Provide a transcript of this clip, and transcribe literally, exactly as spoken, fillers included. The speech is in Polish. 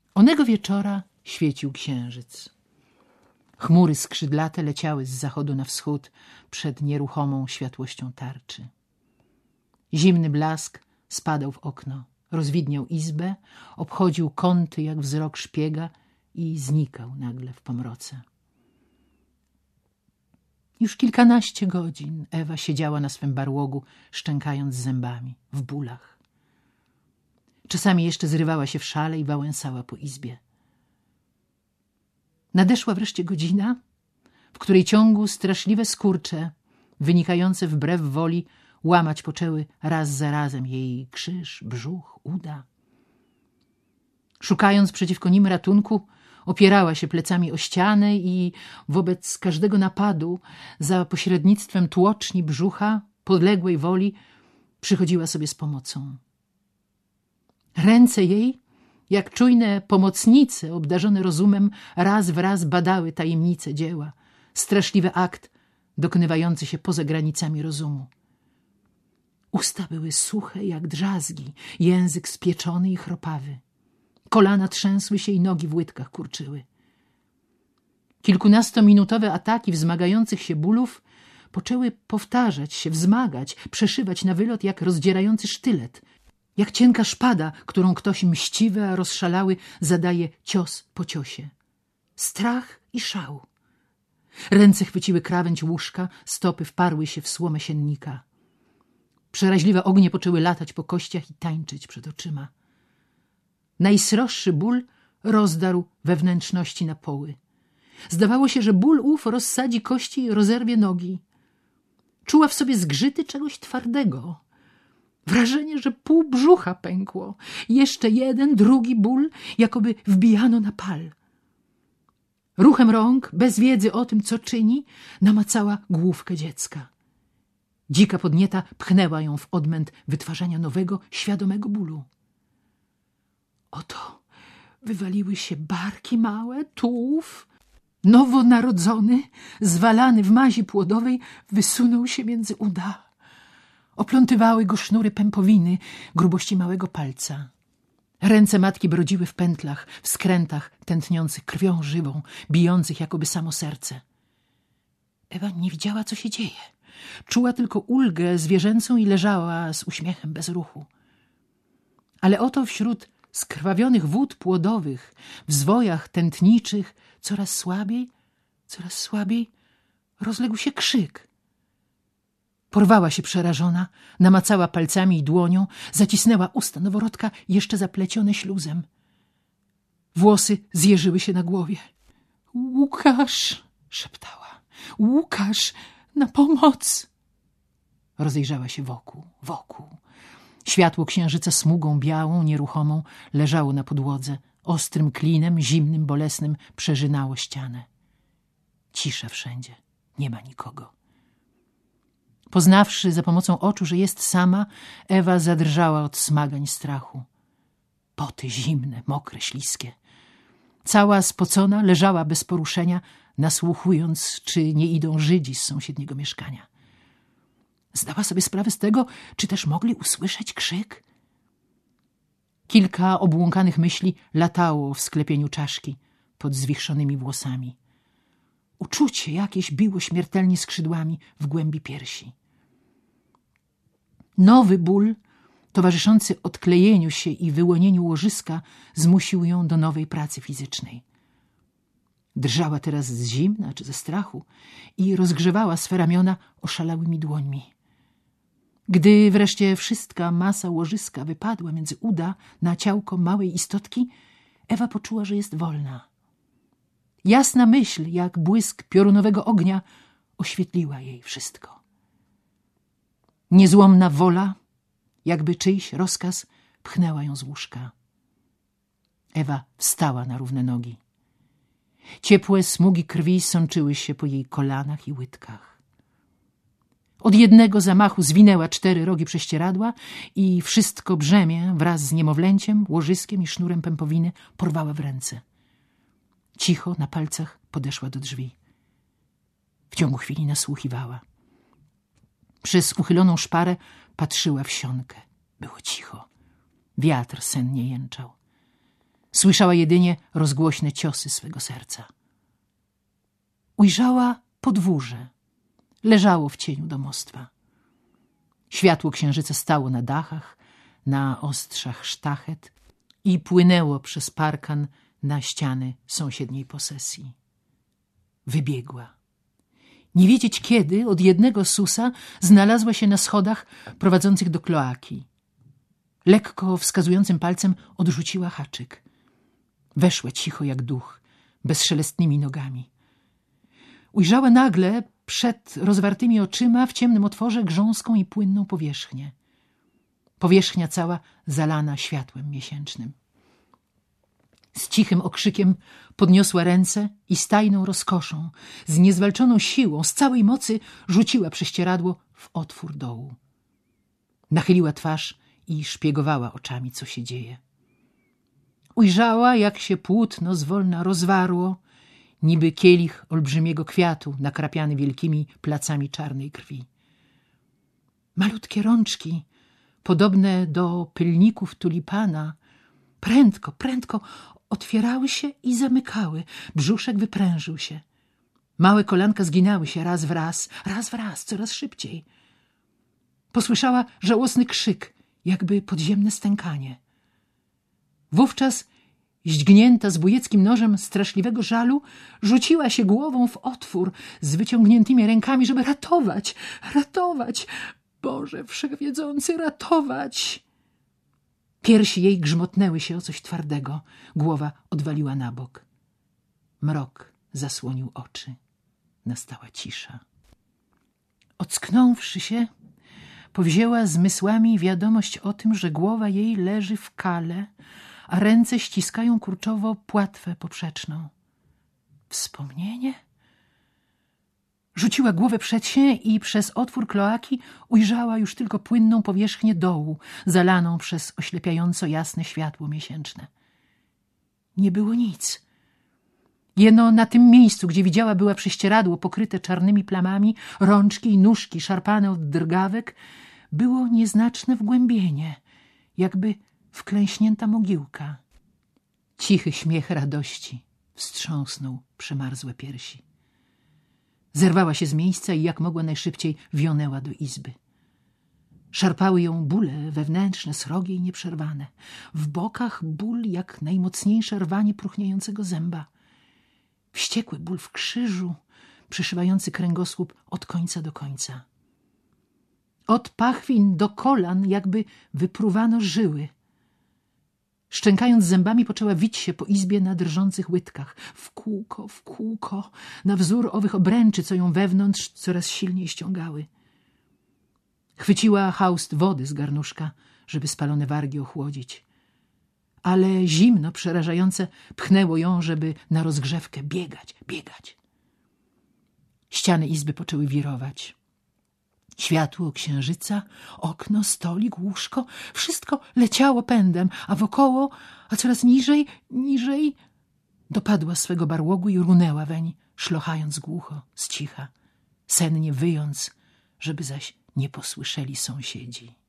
Onego wieczora świecił księżyc. Chmury skrzydlate leciały z zachodu na wschód przed nieruchomą światłością tarczy. Zimny blask spadał w okno, rozwidniał izbę, obchodził kąty jak wzrok szpiega i znikał nagle w pomroce. Już kilkanaście godzin Ewa siedziała na swym barłogu, szczękając zębami, w bólach. Czasami jeszcze zrywała się w szale i wałęsała po izbie. Nadeszła wreszcie godzina, w której ciągu straszliwe skurcze, wynikające wbrew woli, łamać poczęły raz za razem jej krzyż, brzuch, uda. Szukając przeciwko nim ratunku, opierała się plecami o ścianę i wobec każdego napadu za pośrednictwem tłoczni brzucha, podległej woli, przychodziła sobie z pomocą. Ręce jej, jak czujne pomocnice obdarzone rozumem, raz w raz badały tajemnice dzieła, straszliwy akt dokonywający się poza granicami rozumu. Usta były suche jak drzazgi, język spieczony i chropawy. Kolana trzęsły się i nogi w łydkach kurczyły. Kilkunastominutowe ataki wzmagających się bólów poczęły powtarzać się, wzmagać, przeszywać na wylot jak rozdzierający sztylet, jak cienka szpada, którą ktoś mściwy, a rozszalały zadaje cios po ciosie. Strach i szał. Ręce chwyciły krawędź łóżka, stopy wparły się w słomę siennika. Przeraźliwe ognie poczęły latać po kościach i tańczyć przed oczyma. Najsroższy ból rozdarł wewnętrzności na poły. Zdawało się, że ból ów rozsadzi kości i rozerwie nogi. Czuła w sobie zgrzyty czegoś twardego. Wrażenie, że pół brzucha pękło. Jeszcze jeden, drugi ból, jakoby wbijano na pal. Ruchem rąk, bez wiedzy o tym, co czyni, namacała główkę dziecka. Dzika podnieta pchnęła ją w odmęt wytwarzania nowego, świadomego bólu. Oto wywaliły się barki małe, tułów. Nowonarodzony, zwalany w mazi płodowej, wysunął się między uda. Oplątywały go sznury pępowiny grubości małego palca. Ręce matki brodziły w pętlach, w skrętach tętniących krwią żywą, bijących jakoby samo serce. Ewa nie widziała, co się dzieje. Czuła tylko ulgę zwierzęcą i leżała z uśmiechem bez ruchu. Ale oto wśród skrwawionych wód płodowych, w zwojach tętniczych, coraz słabiej, coraz słabiej rozległ się krzyk. Porwała się przerażona, namacała palcami i dłonią, zacisnęła usta noworodka jeszcze zaplecione śluzem. Włosy zjeżyły się na głowie. Łukasz, szeptała. Łukasz, na pomoc! Rozejrzała się wokół, wokół. Światło księżyca smugą białą, nieruchomą leżało na podłodze. Ostrym klinem, zimnym, bolesnym przeżynało ścianę. Cisza wszędzie. Nie ma nikogo. Poznawszy za pomocą oczu, że jest sama, Ewa zadrżała od smagań strachu. Poty zimne, mokre, śliskie. Cała spocona leżała bez poruszenia, nasłuchując, czy nie idą Żydzi z sąsiedniego mieszkania. Zdała sobie sprawę z tego, czy też mogli usłyszeć krzyk. Kilka obłąkanych myśli latało w sklepieniu czaszki pod zwichrzonymi włosami. Uczucie jakieś biło śmiertelnie skrzydłami w głębi piersi. Nowy ból, towarzyszący odklejeniu się i wyłonieniu łożyska, zmusił ją do nowej pracy fizycznej. Drżała teraz z zimna czy ze strachu i rozgrzewała swe ramiona oszalałymi dłońmi. Gdy wreszcie wszystka masa łożyska wypadła między uda na ciałko małej istotki, Ewa poczuła, że jest wolna. Jasna myśl, jak błysk piorunowego ognia, oświetliła jej wszystko. Niezłomna wola, jakby czyjś rozkaz, pchnęła ją z łóżka. Ewa wstała na równe nogi. Ciepłe smugi krwi sączyły się po jej kolanach i łydkach. Od jednego zamachu zwinęła cztery rogi prześcieradła i wszystko brzemię wraz z niemowlęciem, łożyskiem i sznurem pępowiny porwała w ręce. Cicho na palcach podeszła do drzwi. W ciągu chwili nasłuchiwała. Przez uchyloną szparę patrzyła w sionkę. Było cicho. Wiatr sennie jęczał. Słyszała jedynie rozgłośne ciosy swego serca. Ujrzała podwórze. Leżało w cieniu domostwa. Światło księżyca stało na dachach, na ostrzach sztachet i płynęło przez parkan na ściany sąsiedniej posesji. Wybiegła. Nie wiedzieć kiedy, od jednego susa znalazła się na schodach prowadzących do kloaki. Lekko wskazującym palcem odrzuciła haczyk. Weszła cicho jak duch, bezszelestnymi nogami. Ujrzała nagle przed rozwartymi oczyma w ciemnym otworze grząską i płynną powierzchnię. Powierzchnia cała zalana światłem miesięcznym. Z cichym okrzykiem podniosła ręce i z tajną rozkoszą, z niezwalczoną siłą, z całej mocy rzuciła prześcieradło w otwór dołu. Nachyliła twarz i szpiegowała oczami, co się dzieje. Ujrzała, jak się płótno zwolna rozwarło, niby kielich olbrzymiego kwiatu nakrapiany wielkimi placami czarnej krwi. Malutkie rączki, podobne do pylników tulipana, prędko, prędko otwierały się i zamykały. Brzuszek wyprężył się. Małe kolanka zginały się raz w raz, raz w raz, coraz szybciej. Posłyszała żałosny krzyk, jakby podziemne stękanie. Wówczas, źdźgnięta zbójeckim nożem straszliwego żalu, rzuciła się głową w otwór z wyciągniętymi rękami, żeby ratować, ratować. Boże Wszechwiedzący, ratować! Piersi jej grzmotnęły się o coś twardego. Głowa odwaliła na bok. Mrok zasłonił oczy. Nastała cisza. Ocknąwszy się, powzięła zmysłami wiadomość o tym, że głowa jej leży w kale, a ręce ściskają kurczowo płatwę poprzeczną. Wspomnienie? Rzuciła głowę przed się i przez otwór kloaki ujrzała już tylko płynną powierzchnię dołu, zalaną przez oślepiająco jasne światło miesięczne. Nie było nic. Jeno na tym miejscu, gdzie widziała była prześcieradło pokryte czarnymi plamami, rączki i nóżki szarpane od drgawek, było nieznaczne wgłębienie, jakby wklęśnięta mogiłka. Cichy śmiech radości wstrząsnął przemarzłe piersi. Zerwała się z miejsca i jak mogła najszybciej wionęła do izby. Szarpały ją bóle wewnętrzne, srogie i nieprzerwane. W bokach ból jak najmocniejsze rwanie próchniejącego zęba. Wściekły ból w krzyżu, przyszywający kręgosłup od końca do końca. Od pachwin do kolan jakby wypruwano żyły. Szczękając zębami, poczęła wić się po izbie na drżących łydkach. W kółko, w kółko, na wzór owych obręczy, co ją wewnątrz coraz silniej ściągały. Chwyciła haust wody z garnuszka, żeby spalone wargi ochłodzić. Ale zimno przerażające pchnęło ją, żeby na rozgrzewkę biegać, biegać. Ściany izby poczęły wirować. Światło księżyca, okno, stolik, łóżko, wszystko leciało pędem, a wokoło, a coraz niżej, niżej, dopadła swego barłogu i runęła weń, szlochając głucho, z cicha, sennie wyjąc, żeby zaś nie posłyszeli sąsiedzi.